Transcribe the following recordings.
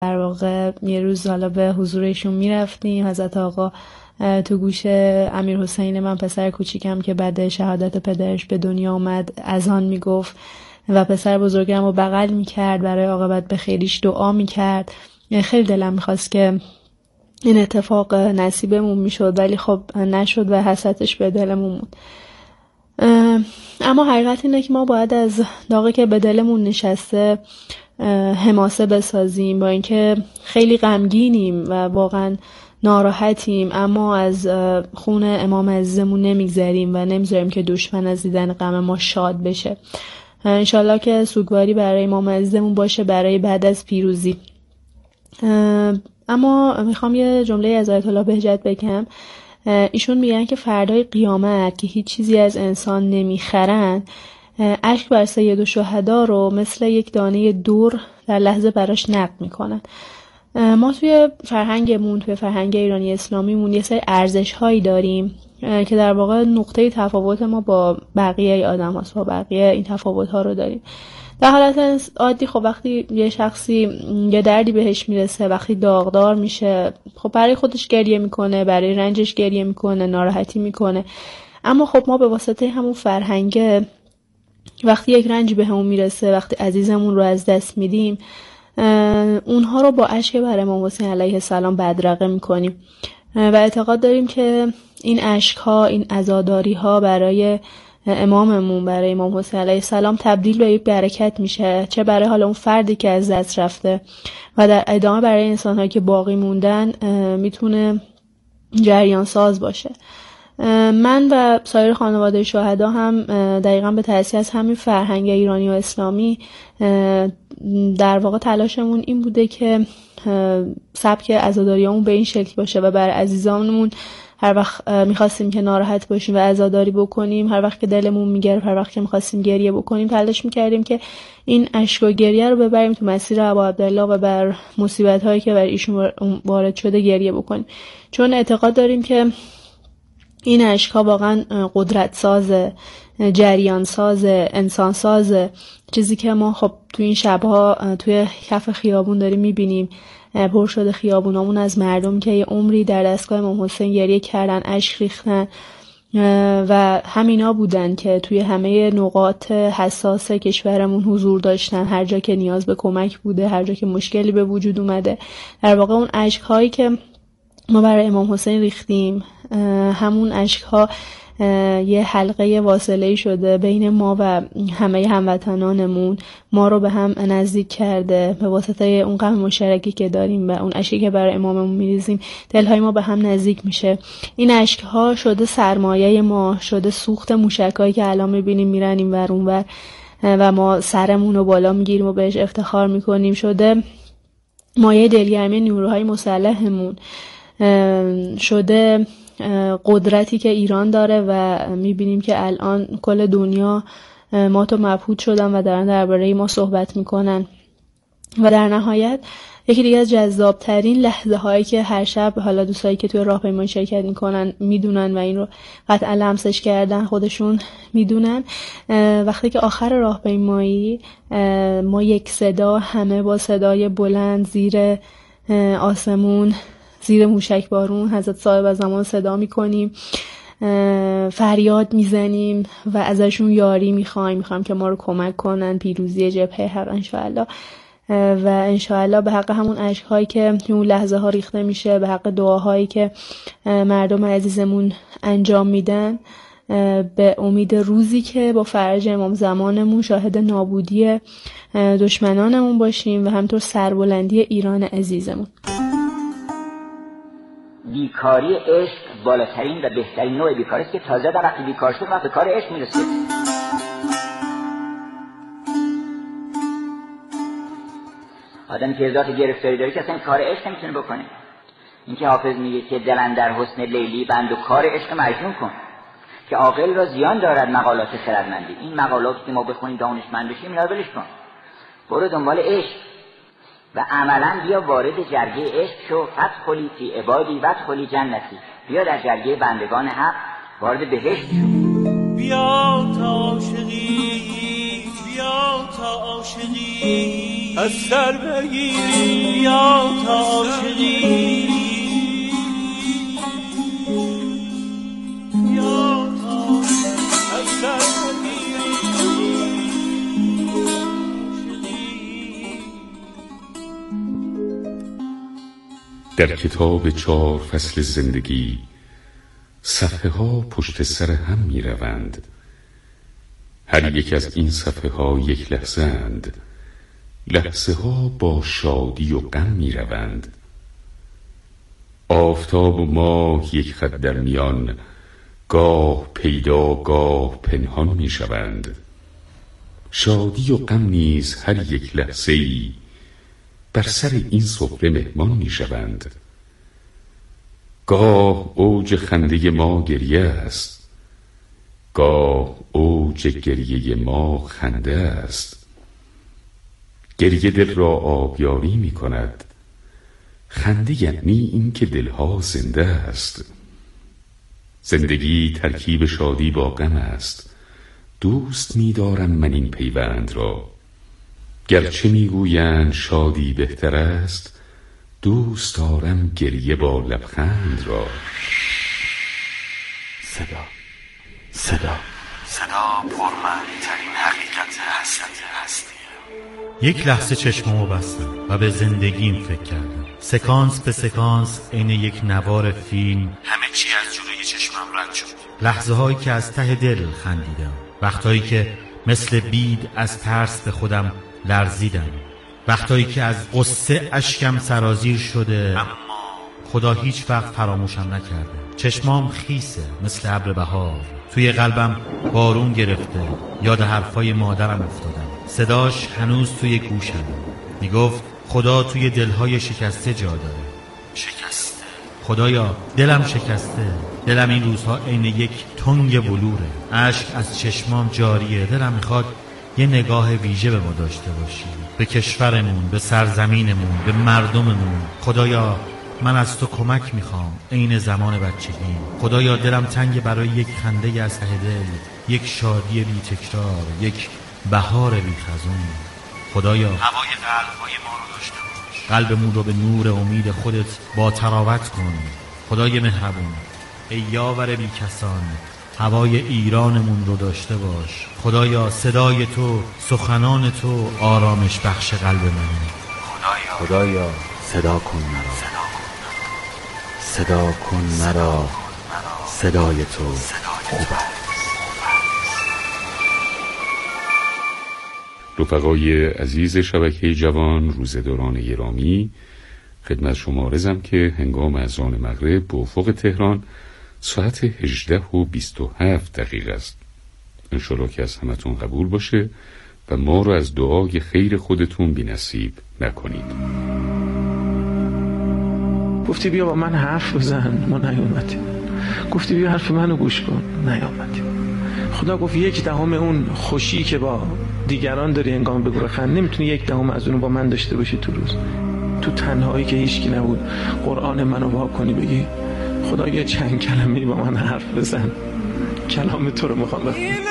در واقع یه روز حالا به حضورشون میرفتیم. حضرت آقا تو گوش امیر حسین من پسر کوچیکم که بعد شهادت پدرش به دنیا اومد اذان میگفت و پسر بزرگم رو بغل میکرد، برای عاقبت به خیریش دعا میکرد. خیلی دلم میخواست که این اتفاق نصیبمون میشد، ولی خب نشد و حسرتش به دلمون موند. اما حقیقت اینه که ما باید از داغی که به دلمون نشسته حماسه بسازیم. با اینکه خیلی غمگینیم و واقعا ناراحتیم، اما از خون امام عزیزمون نمیگذریم و نمیذاریم که دشمن از دیدن غم ما شاد بشه. انشالله که سوگواری برای امام عزیزمون باشه برای بعد از پیروزی. اما میخوام یه جمله از آیت الله بهجت بگم. ایشون میگن که فردای قیامت که هیچ چیزی از انسان نمیخرن، اشک بر سید الشهدا رو مثل یک دانه دور در لحظه براش نقد میکنن. ما توی فرهنگمون، توی فرهنگ ایرانی اسلامیمون یه سری ارزش هایی داریم که در واقع نقطه تفاوت ما با بقیه آدم هاست، با بقیه این تفاوت ها رو داریم. در حالت عادی خب وقتی یه شخصی یه دردی بهش میرسه، وقتی داغدار میشه، خب برای خودش گریه میکنه، برای رنجش گریه میکنه، ناراحتی میکنه. اما خب ما به واسطه همون فرهنگ وقتی یک رنجی به همون میرسه، وقتی عزیزمون رو از دست میدیم، اونها رو با اشک بر امام حسین علیه السلام بدرقه میکنیم و اعتقاد داریم که این اشک‌ها، این عزاداری‌ها برای اماممون، برای امام حسین علیه السلام تبدیل به یک برکت میشه، چه برای حالا اون فردی که از دست رفته و در ادامه برای انسان‌هایی که باقی موندن میتونه جریان ساز باشه. من و سایر خانواده شهدا هم دقیقاً به تأثیر از همین فرهنگ ایرانی و اسلامی در واقع تلاشمون این بوده که سبک عزاداریامون به این شکل باشه و برای عزیزانمون هر وقت میخواستیم که ناراحت باشیم و عزاداری بکنیم، هر وقت که دلمون میگرفت، هر وقت که میخواستیم گریه بکنیم، تلاش میکردیم که این اشک و گریه رو ببریم تو مسیر ابا عبدالله و بر مصیبت هایی که بر ایشون وارد شده گریه بکنیم، چون اعتقاد داریم که این اشک‌ها واقعا قدرت سازه، جریان سازه، انسان سازه. چیزی که ما خب تو این شبها توی کف خیابون داریم میبینیم، پر شده خیابونامون از مردم که یه عمری در دستگاه امام حسین گریه کردن، اشک ریختن و همینا بودن که توی همه نقاط حساس کشورمون حضور داشتن، هر جا که نیاز به کمک بوده، هر جا که مشکلی به وجود اومده. در واقع اون اشک‌هایی که ما برای امام حسین ریختیم، همون اشک‌ها یه حلقه واصله‌ای شده بین ما و همه هموطنانمون، ما رو به هم نزدیک کرده به واسطه اون غم مشترکی که داریم و اون اشکی که برای اماممون میریزیم، دلهای ما به هم نزدیک میشه. این اشک‌ها شده سرمایه ما، شده سوخت موشکایی که الان میبینیم میرن این ور اون ور و ما سرمون رو بالا میگیریم و بهش افتخار میکنیم، شده مایه دلگرمی نیروهای مسلحمون، شده قدرتی که ایران داره و میبینیم که الان کل دنیا مات و مبهوت شدن و دارن درباره ما صحبت میکنن. و در نهایت یکی دیگه از جذابترین لحظه هایی که هر شب حالا دوستایی که توی راهپیمایی شرکت میکنن میدونن و این رو قطعا لمسش کردن خودشون میدونن، وقتی که آخر راهپیمایی ما یک صدا، همه با صدای بلند زیر آسمون، زیر موشک بارون حضرت صاحب زمان صدا میکنیم، فریاد میزنیم و ازشون یاری میخوایم که ما رو کمک کنن، پیروزی جبهه حق انشاءالله. و انشاءالله به حق همون اشک‌هایی که اون لحظه ها ریخته میشه، به حق دعاهایی که مردم عزیزمون انجام میدن، به امید روزی که با فرج امام زمانمون شاهد نابودی دشمنانمون باشیم و همینطور سربلندی ایران عزیزمون. بیکاری عشق بالاترین و بهترین نوع بیکاری است که تازه در وقتی بیکار شد وقت به کار عشق میرسه. آدمی که ذات گرفتاری داره که اصلا کار عشق نمیتونه بکنه. اینکه حافظ میگه که دل اندر حسن لیلی بند و کار عشق مجنون کن، که عاقل را زیان دارد مقالات خردمندی. این مقالاتی که ما بخونیم دانشمند بشیم اینا رو ولش کن، برو دنبال عشق و عملا بیا وارد جرگه عشق شو. فدخلی فی عبادی وادخلی جنتی، بیا در جرگه بندگان حق وارد بهشت شو. بیا تا عاشقی بیا تا عاشقی از سر بگیری، بیا تا عاشقی بیا تا از سر بگیری. در کتاب 4 فصل زندگی صفحه ها پشت سر هم می روند. هر یک از این صفحه ها یک لحظه اند. لحظه ها با شادی و غم می روند. آفتاب و ماه یک خط در میان، گاه پیدا گاه پنهان می شوند. شادی و غم نیز هر یک لحظه ای بر سر این سفره مهمان می شوند. گاه اوج خنده ما گریه است، گاه اوج گریه ما خنده است. گریه دل را آبیاری می کند، خنده یعنی این که دلها زنده است. زندگی ترکیب شادی با غم است. دوست می دارم من این پیوند را. گرچه می گویند شادی بهتر است، دوست دارم گریه با لبخند را. صدا پرمعنی ترین حقیقت هستی. یک لحظه چشمامو بستم و به زندگیم فکر کردم. سکانس به سکانس عین یک نوار فیلم همه چی از جلوی چشمم رد شد. لحظه هایی که از ته دل خندیدم، وقتایی که مثل بید از ترس به خودم لرزیدم، وقتایی که از غصه اشکم سرازیر شده اما خدا هیچ وقت فراموشم نکرده. چشمام خیسه مثل ابر بهار، توی قلبم بارون گرفته. یاد حرفای مادرم افتادم، صداش هنوز توی گوشم میگفت خدا توی دلهای شکسته جا داره. شکسته خدایا دلم شکسته. دلم این روزها عین یک تنگ بلوره. اشک از چشمام جاریه. دلم میخواد یه نگاه ویژه به ما داشته باشی، به کشورمون، به سرزمینمون، به مردممون. خدایا من از تو کمک میخوام عین زمان بچگی. خدایا دلم تنگ برای یک خنده از ته دل، یک شادی بی تکرار، یک بهار بی خزون. خدایا هوای قلب‌های ما رو داشته باش. قلبمون رو به نور امید خودت با تراوت کن. خدای مهربون، ای یاور بی کسان، هوای ایرانمون رو داشته باش. خدایا صدای تو، سخنان تو آرامش بخش قلب منه. خدایا صدا کن مرا، صدای تو خوب است. رفقای عزیز شبکه جوان، روزداران گرامی، خدمت شما عرضم که هنگام اذان مغرب به افق تهران ساعت 18:27 است. انشالله که از همتون قبول باشه و ما رو از دعای خیر خودتون بی نصیب نکنید. گفتی بیا با من حرف بزن، ما نیومدیم. گفتی بیا حرف منو گوش کن، نیومدیم. خدا گفت 1/10 اون خوشی که با دیگران داری هنگام به گروه خند، نمیتونی 1/10 از اونو با من داشته باشی تو روز. تو تنهایی که هیچکی نبود قرآن منو وا کنی بگی خدا یه چند کلمه‌ای با من حرف بزن، کلام تو رو میخوام بخونم.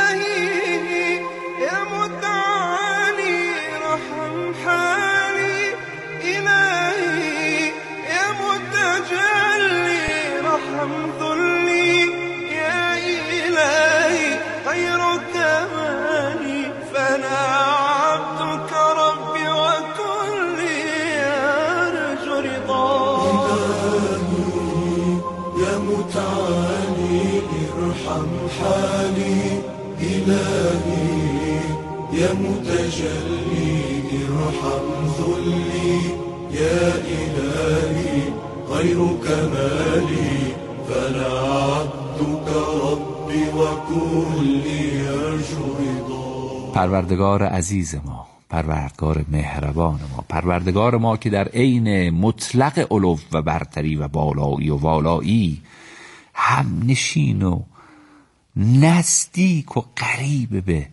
يا متجلي ارحم ذلي يا إلهي غير كمالي فلا عبدك ربي وكلي يرجو رضا. پروردگار عزیز ما، پروردگار مهربان ما، پروردگار ما که در عین مطلق علو و برتری و بالایی و والایی هم نشین و نزدیک و قریب به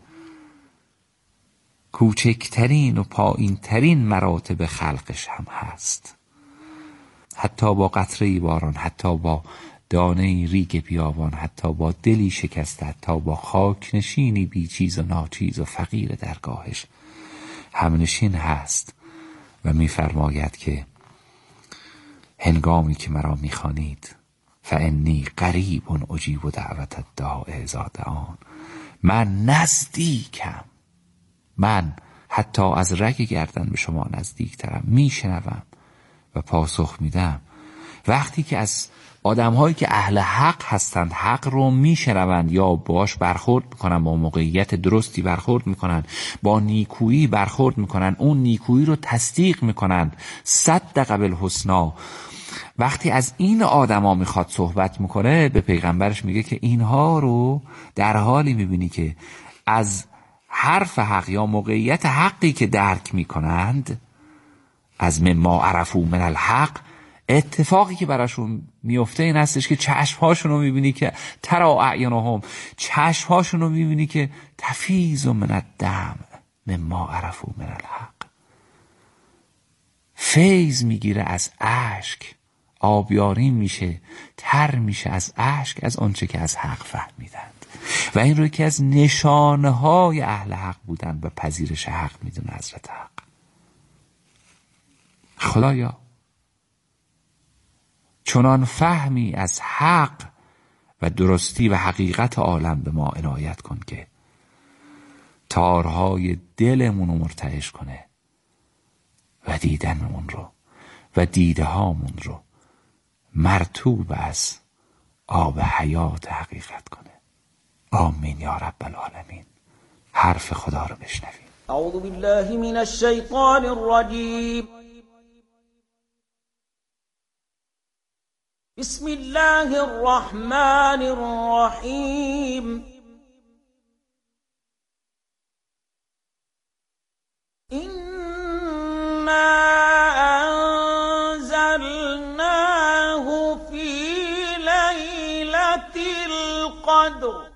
کوچکترین و پایینترین مراتب خلقش هم هست. حتی با قطره باران، حتی با دانه ریگ بیابان، حتی با دلی شکسته، حتی با خاک نشینی بی چیز و ناچیز و فقیر درگاهش همنشین هست و می‌فرماید که هنگامی که مرا می‌خوانید فانی قریب اجیب دعوت الداع اذا دعان، من نزدیکم، من حتی از رگ گردن به شما نزدیکترم، میشنوم و پاسخ میدم. وقتی که از آدم‌هایی که اهل حق هستند حق رو میشنوند یا باش برخورد میکنن، با موقعیت درستی برخورد میکنن، با نیکویی برخورد میکنن، اون نیکویی رو تصدیق میکنن، صدق بالحسنی، وقتی از این آدما میخواد صحبت میکنه به پیغمبرش میگه که اینها رو در حالی میبینی که از حرف حق یا موقعیت حقی که درک میکنند، از مما عرفو من الحق، اتفاقی که براشون میفته این هستش که چشمهاشون رو میبینی که ترا اعینهم، چشمهاشون رو میبینی که تفیض من الدم مما عرفو من الحق، فیض میگیره از اشک، آبیاری میشه، تر میشه از اشک از آنچه که از حق فهمیدند و این رو که از نشانه های اهل حق بودن و پذیرش حق میدونه حضرت حق. خدایا چنان فهمی از حق و درستی و حقیقت عالم به ما عنایت کن که تارهای دلمون رو مرتعش کنه و دیدنمون رو و دیده هامون رو مرطوب از آب حیات حقیقت کنه. آمین یا رب العالمین. حرف خدا رو بشنویم. اعوذ بالله من الشیطان الرجیم. بسم الله الرحمن الرحیم. إنا أنزلناه في ليلة القدر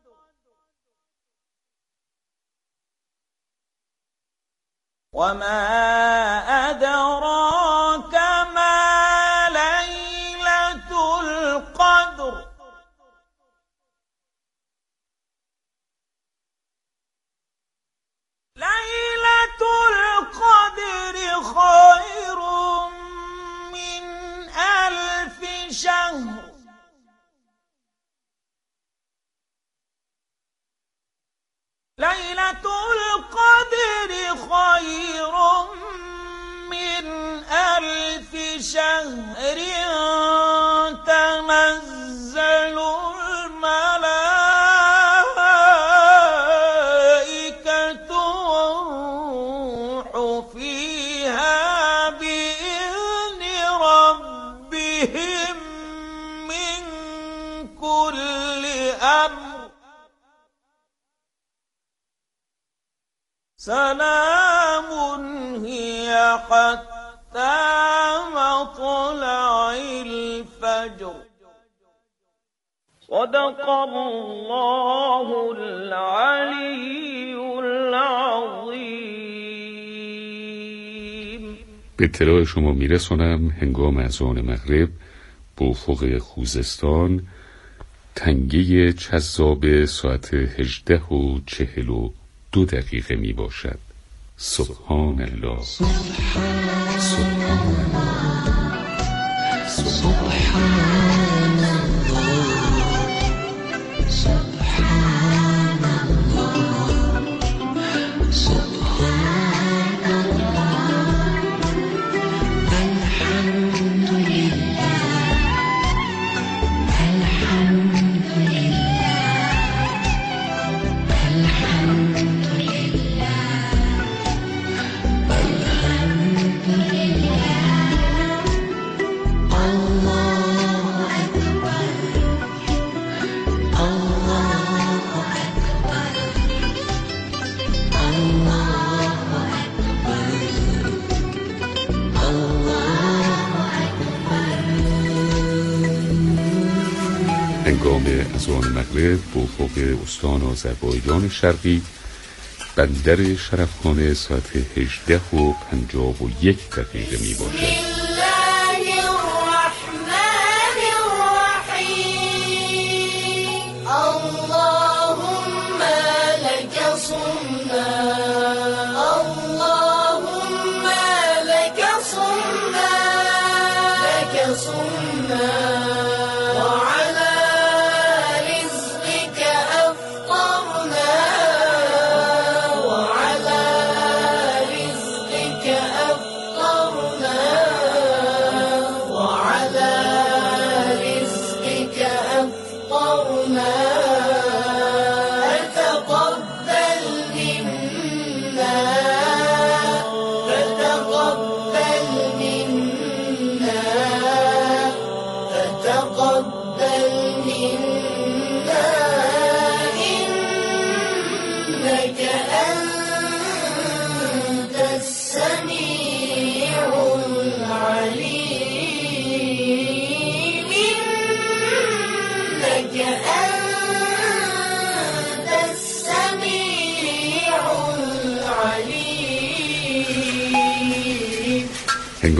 وما أدراك ما ليلة القدر ليلة القدر خير من 1000 شهر ليلة القدر خير من 1000 شهر تنزل الملائكة والروح فيها بإذن ربهم من كل أمر سلام هي حتى مطلع الفجر صدق الله العلی العظیم. به اطلاع شما میرسونم هنگام اذان مغرب به افق خوزستان تنگه چذاب ساعت 18:42 می باشد. سبحان الله سبحان الله سبحان الله سبحان الله سبحان الله الحمد لله الحمد لله الحمد لله الحمد لله الله أكبر الله أكبر الله أكبر الله أكبر. هنگام اذان مغرب به افق استان آذربایجان شرقی بندر شرفخانه ساعت 18:51 می باشد. بسم الله الرحمن الرحیم.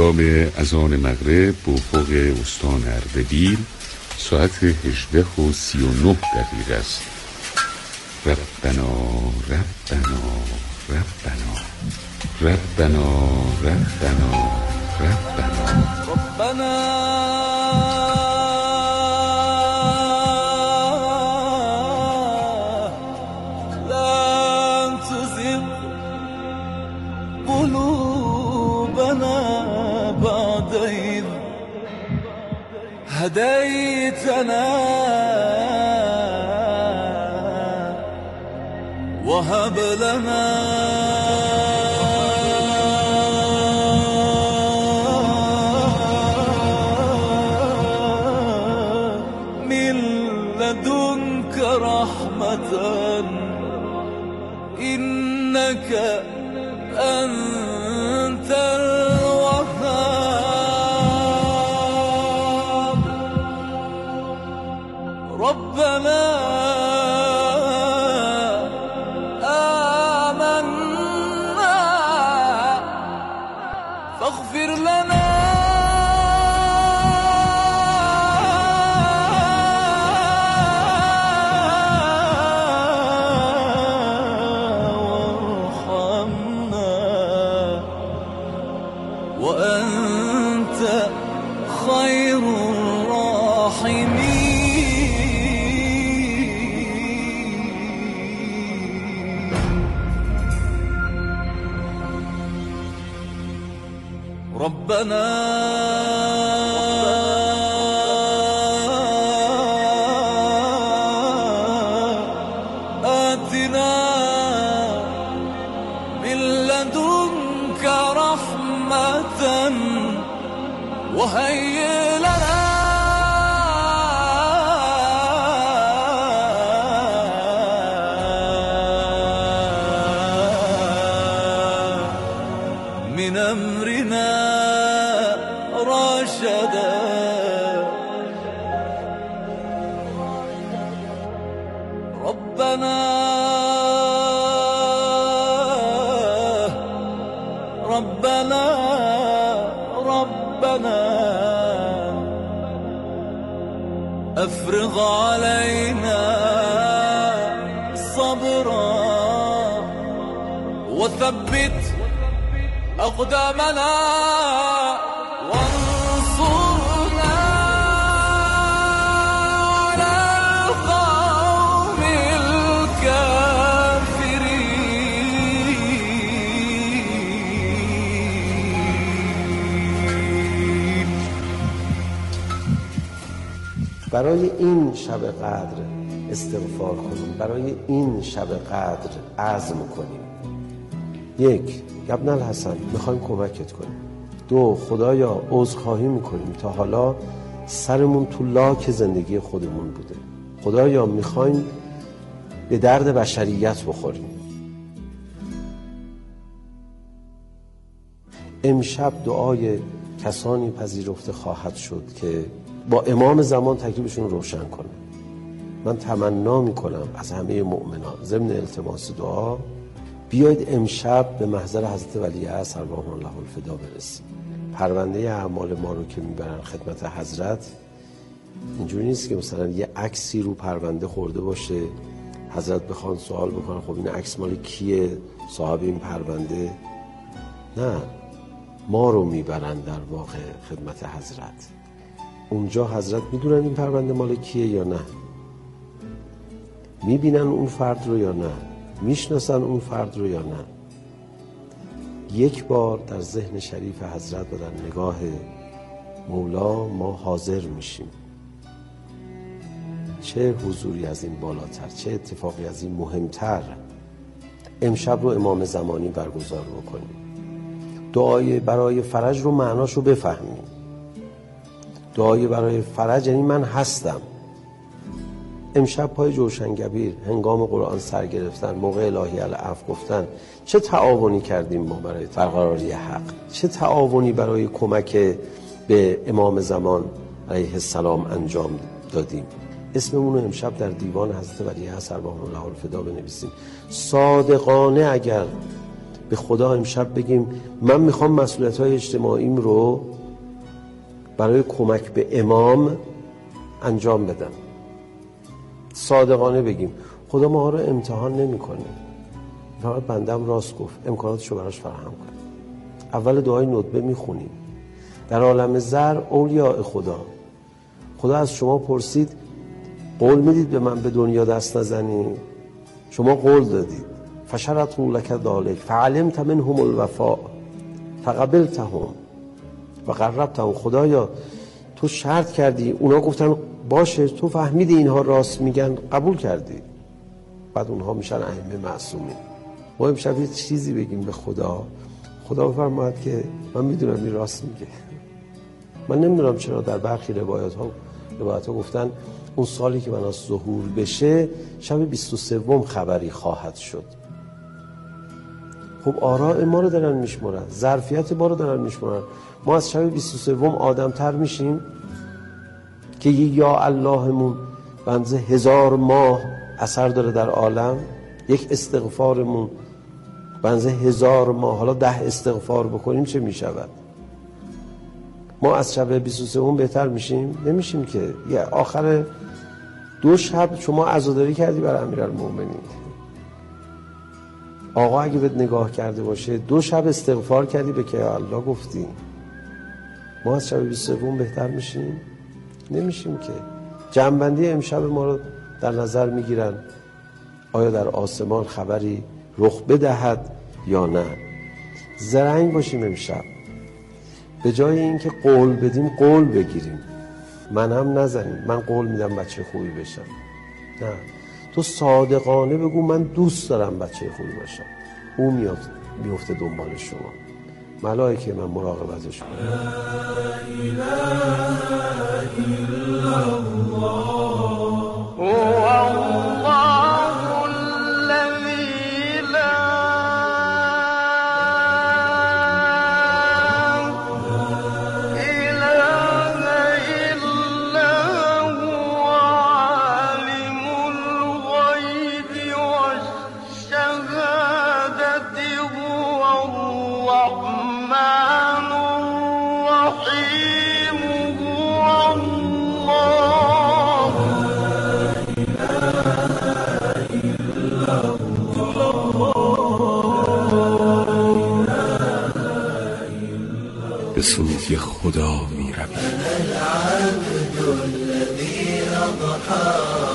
هنگام اذان مغرب به افق استان اردبیل ساعت 18:39 است. ربنا ربنا ربنا ربنا ربنا ربنا لا تزغ قلوبنا بعد إذ هديتنا وهب لنا من لدنك رحمة إنك أنت الوهاب. ربنا فاغفر لنا وارحمنا وأنت خير الراحمين. ربنا آتنا من لدنك رحمة وهيئ لنا من أمرنا رشدا. ربنا ربنا ربنا أفرغ علينا صبرا وثبت أقدامنا وانصرنا على القوم الكافرين. برای این شب قدر استغفار کنیم، برای این شب قدر عزم کنیم. 1. ابن الحسن میخوایم کمکت کنیم. 2. خدایا عذرخواهی میکنیم تا حالا سرمون تو لاک زندگی خودمون بوده. خدایا میخوایم به درد بشریت بخوریم. امشب دعای کسانی پذیرفته خواهد شد که با امام زمان تکلیفشون روشن کنه. من تمنا میکنم از همه مؤمنان ضمن التماس دعا بیایید امشب به محضر حضرت ولیعصر ارواح الله الفدا برسیم. پرونده اعمال ما رو که میبرن خدمت حضرت اینجوری نیست که مثلا یه عکسی رو پرونده خورده باشه حضرت بخوان سوال بکنن خب این عکس مال کیه، صاحب این پرونده. نه، ما رو میبرن در واقع خدمت حضرت. اونجا حضرت میدونن این پرونده مال کیه یا نه، میبینن اون فرد رو یا نه، میشناسن اون فرد رو یا نه. یک بار در ذهن شریف حضرت و در نگاه مولا ما حاضر میشیم. چه حضوری از این بالاتر، چه اتفاقی از این مهمتر امشب رو امام زمانی برگزار بکنیم. دعای برای فرج رو معناش رو بفهمیم. دعای برای فرج یعنی من هستم. امشب پای جوشنگبیر هنگام قرآن سر گرفتن، موقع الهی العفو گفتن، چه تعاونی کردیم ما برای برقراری حق، چه تعاونی برای کمک به امام زمان علیه السلام انجام دادیم. اسممون رو امشب در دیوان حضرت ولیعصر ارواح الله الفدا بنویسیم. صادقانه اگر به خدا امشب بگیم من میخوام مسئولیت‌های اجتماعیم رو برای کمک به امام انجام بدم. صادقانه بگیم خدا ما رو امتحان نمی‌کنه، فقط بندم راست گفت، امکاناتشو براش فراهم کنه. اول دعای ندبه میخونیم. در عالم زر اولیاء خدا از شما پرسید قول میدید به من به دنیا دست نزنی؟ شما قول دادید. فشرطوا لک ذلک فعلمت منهم الوفاء فقبلتهم و قربتهم. خدایا تو شرط کردی، اونا گفتن باشه، تو فهمیدی اینها راست میگن، قبول کردی. بعد اونها میشن ائمه معصومین. ما امشب یه چیزی بگیم به خدا بفرماید که من میدونم این راست میگه. من نمیدونم چرا در برخی روایت ها گفتن اون سالی که بناس ظهور بشه شب 23 خبری خواهد شد. خب آراء ما رو دارن میشمرن، ظرفیت ما رو دارن میشمرن. ما از شب 23 آدم تر میشیم که یا اللهمون بنزه 1000 ماه اثر داره در عالم، یک استغفارمون بنزه 1000 ماه. حالا 10 استغفار بکنیم چه میشود؟ ما از شب 23 بهتر میشیم؟ نمیشیم که. یه آخر 2 شب شما عزاداری کردی برای امیرالمومنین، آقا اگه بهت نگاه کرده باشه 2 شب استغفار کردی به که الله گفتی. ما از شب 23 بهتر میشیم؟ نمیشیم که. جمع‌بندی امشب ما رو در نظر میگیرن، آیا در آسمان خبری رخ بدهد یا نه. زرنگ باشیم امشب، به جای اینکه قول بدیم قول بگیریم. من هم نزنیم من قول میدم بچه خوبی بشم، نه، تو صادقانه بگو من دوست دارم بچه خوبی باشم. او میفته دنبال شما. ملائکه من مراقبتش کنم. لا اله الا الله الذی لا اله الا هو عالم الغیب والشهادة هو الرحمن الرحیم هو الله. به سوی خدا می رویم. العبد الذی اضحى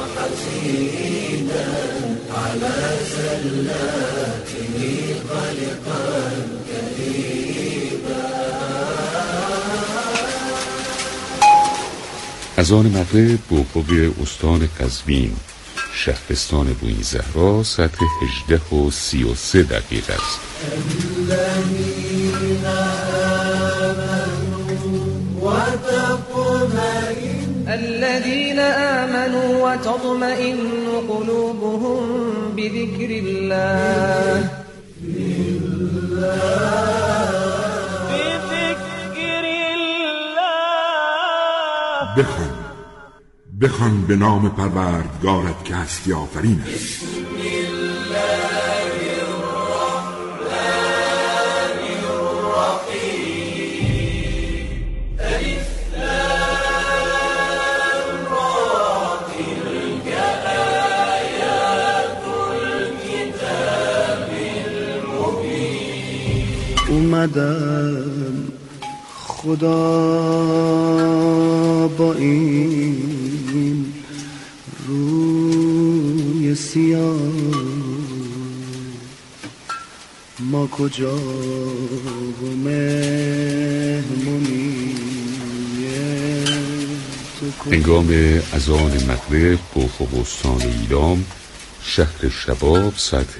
حزینا على زلاته قلقا کذیبا. اذان مغرب بوقوق استان قزوین شهرستان بوئین زهرا ساعت 18:33 است. الذين آمنوا وتطمئن قلوبهم بذكر الله. بخوان به نام پروردگارت که هستی آفرین است. اومدم خدا با این روی سیاه ما کجا و مهمونی هنگام اذان مغرب بوقوق استان ایلام شهر شباب ساعت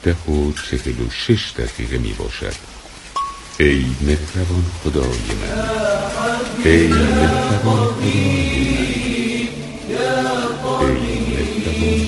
18:46 می باشد. ای مهربان خدای من، ای مهربان خدای من، ای مهربان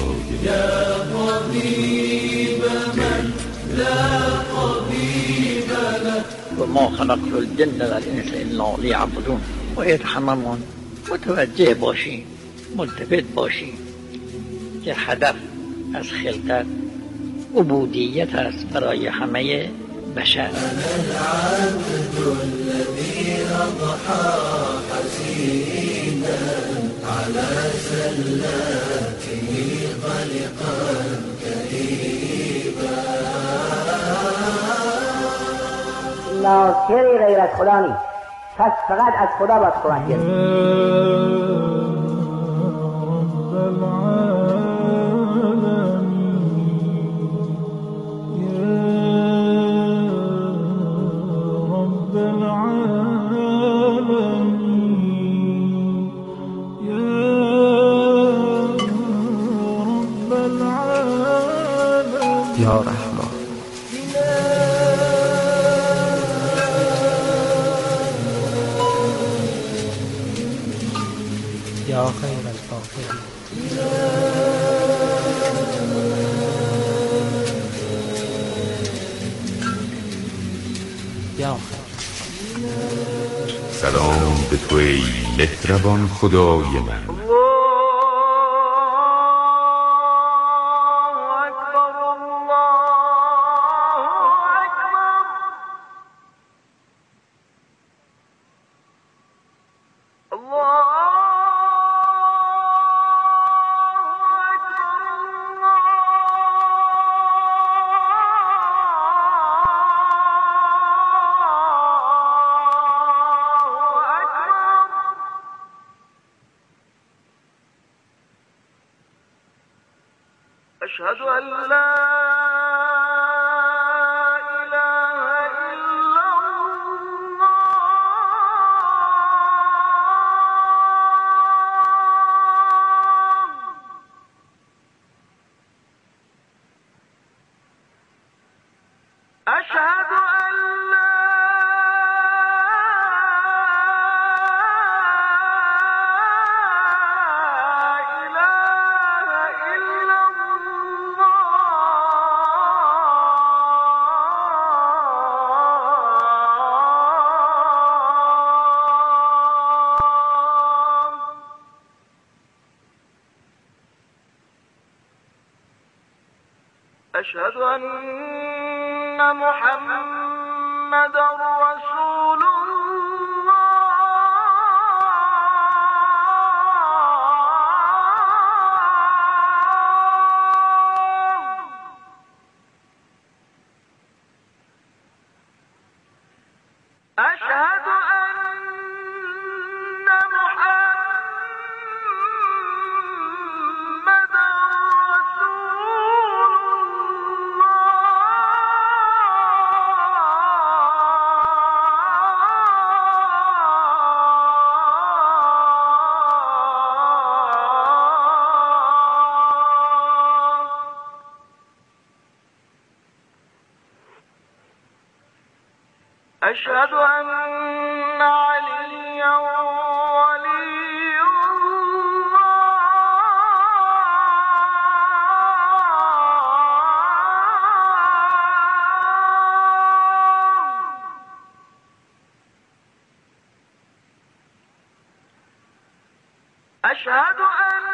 خدای من. و ما خلقت الجن والانس الا لیعبدون. باید هممون متوجه باشیم، ملتفت باشیم که هدف از خلقت عبودیت است برای همه بشر. العبد الذي أضحى حزينا على زلاته غلقا كئيبا. ناصری غیر از خدا نیست، پس فقط از خدا باید کمک گرفت. یا رحمان یا خیر الفاتحین. یا سلام به تو ای مهربان خدای من. أشهد أن لا إله إلا الله. أشهد أن لا أشهد أن محمدا رسول الله. أشهد أن محمدا أشهد أن عليا ولي الله. أشهد أن